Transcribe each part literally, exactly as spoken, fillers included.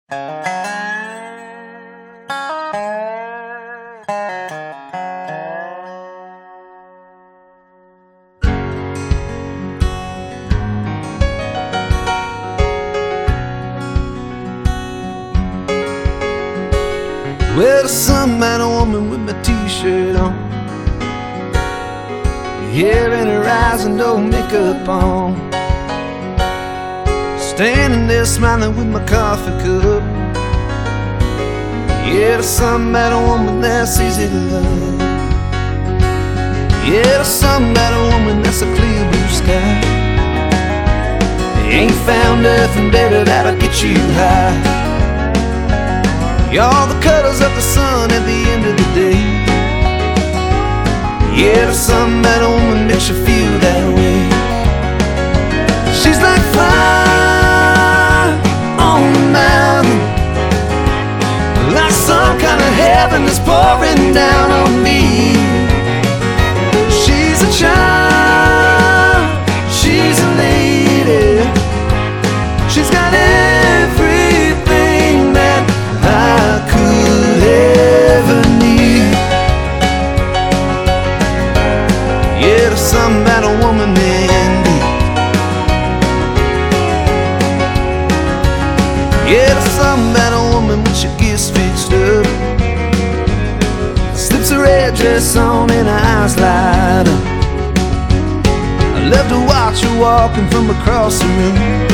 Well, there's some man or woman with my t-shirt on, hair in her eyes and no makeup on, standing there smiling with my coffee cup. Yeah, there's some man or woman that's easy to love. Yeah, there's some man or woman that's a clear blue sky. Ain't found nothing better that'll get you high. All the colors of the sun at the end of the day. Yeah, there's some man or woman makes you feel that way. She's like fire on the mountain, like some kind of heaven that's pouring down on me. She's a child, she's a lady, she's got everything that I could ever need. Yeah, there's some man or woman in me. Yeah, there's some man or woman when she gets fixed up, slips her red dress on and her eyes light up. I love to watch her walking from across the room.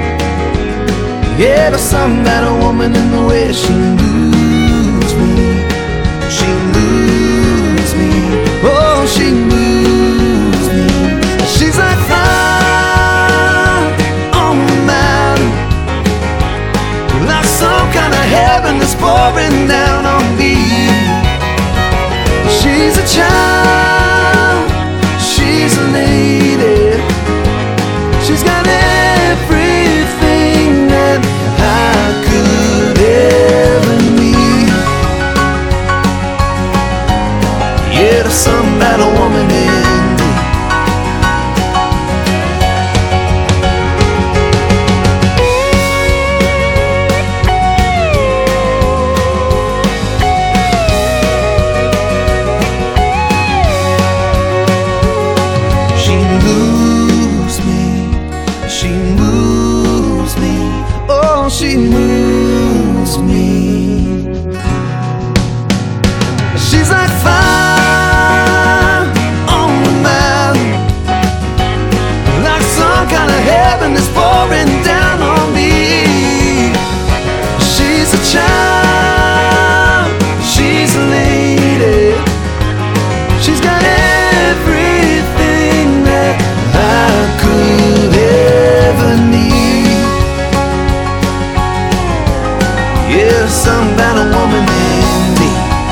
Yeah, there's some man or woman in the way she moves me. She moves me, oh, she moves me. She's like fire on the mountain, like some kind of heaven that's pouring down on me. She's a child, she's a lady, she's got everything that I could ever need. Yeah, there's some man or woman in me. She moves me, she moves me, oh, she moves me. She's like fire on the mountain, like some kind of heaven that's pouring down on me. She's a child, she's a lady, she's got everything that I could ever need. Yeah, some man or woman in me.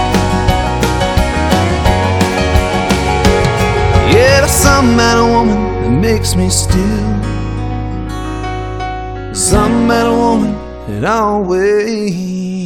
Yeah, there's some man or woman that makes me still, some man or woman that always